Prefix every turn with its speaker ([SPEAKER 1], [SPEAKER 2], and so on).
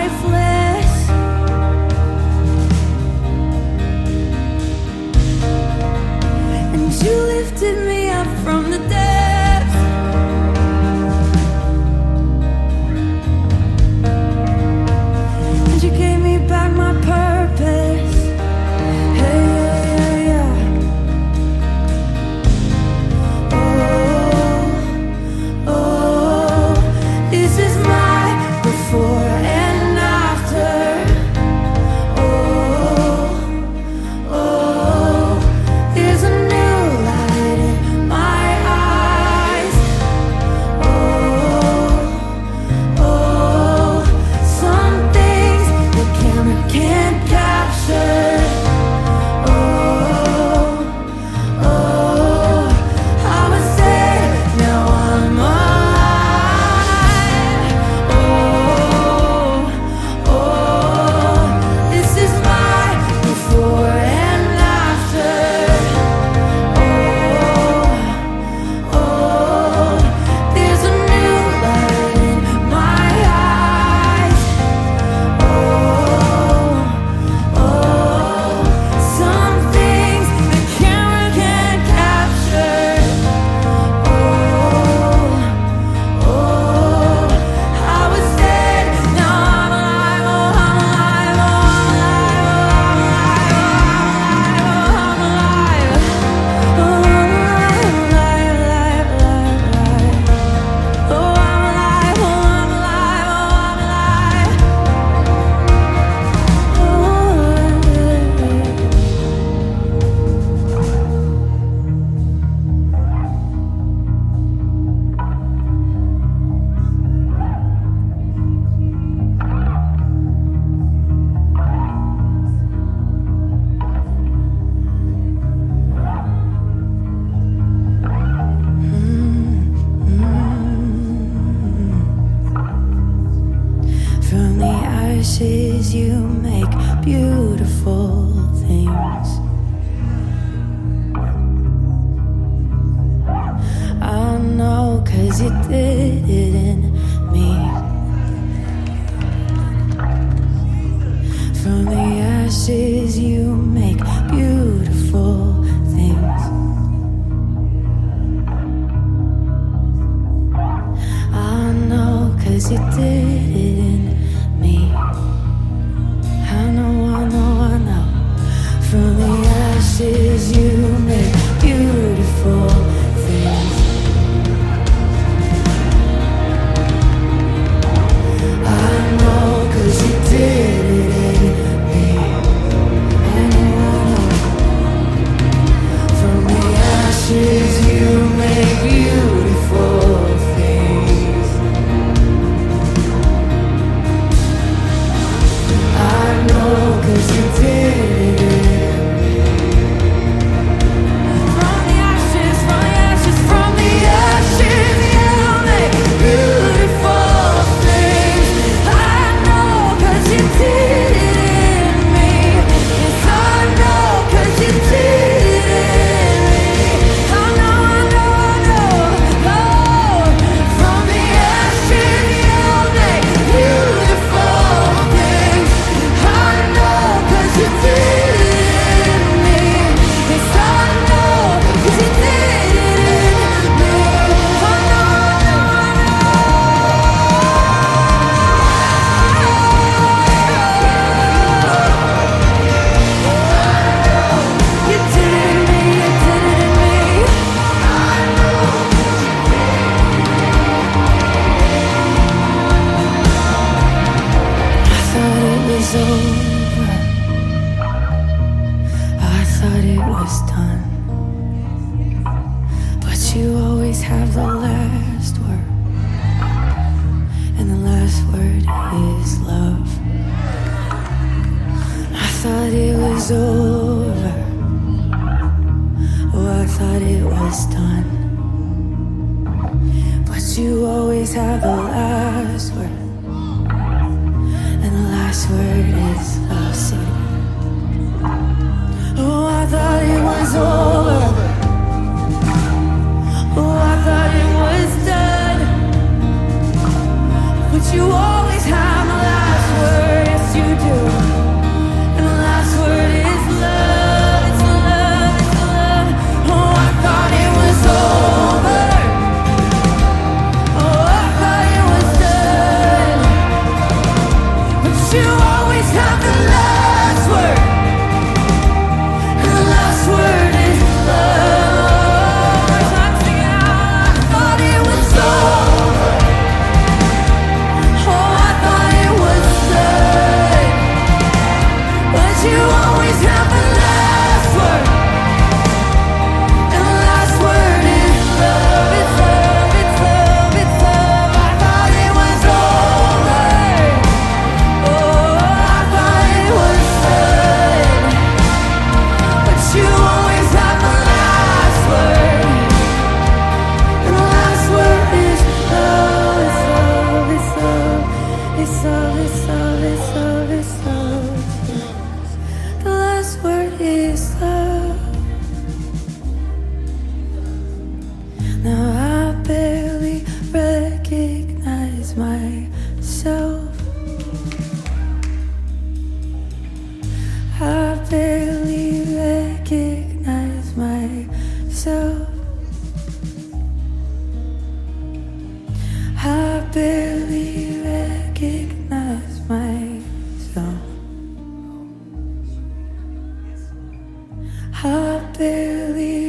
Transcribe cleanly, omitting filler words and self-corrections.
[SPEAKER 1] ashes you make beautiful things. I know 'cause you did it in me. From the ashes you make beautiful things. I know 'cause you did it in me. I know, I know, I know. From the ashes you make beautiful things. I know 'cause you did it in me. I know, I know. From the ashes you make beautiful things. I know 'cause you did it in me. From the ashes, from the ashes, from the ashes you make beautiful things. I know 'cause you did it in me. Yes, I know 'cause you did it in me. I know, I know, I know. Oh, from the ashes you make beautiful things. I know 'cause you did it in me. Yes, I know 'cause you did it in me. I know, I know, you did it in me, you did it in me. I know 'cause you I thought it was over. I thought it was done. But you always have the last word. And the last word is love. I thought it was over. Oh, I thought it was done. But you always have the last word. And the last word is love. Sing it. Oh, I thought it was over. Oh, I thought it was done. But you always have the last word, yes you do. And the last word is love. It's love, it's love. Oh, I thought it was over. Oh, I thought it was done. But you always have the last word. And the last word is love. I'm singing out, I thought it was over. Oh, I thought it was done. But you always have the last word. And the last word is love. It's love, it's love, it's love. I thought it was over. Oh, I thought it was done. But you always have the last word. And the last word is love. It's love, it's love. It's love, it's love, it's love, it's love. The last word is love. Now I barely recognize myself. I barely recognize myself. I barely recognize myself. I barely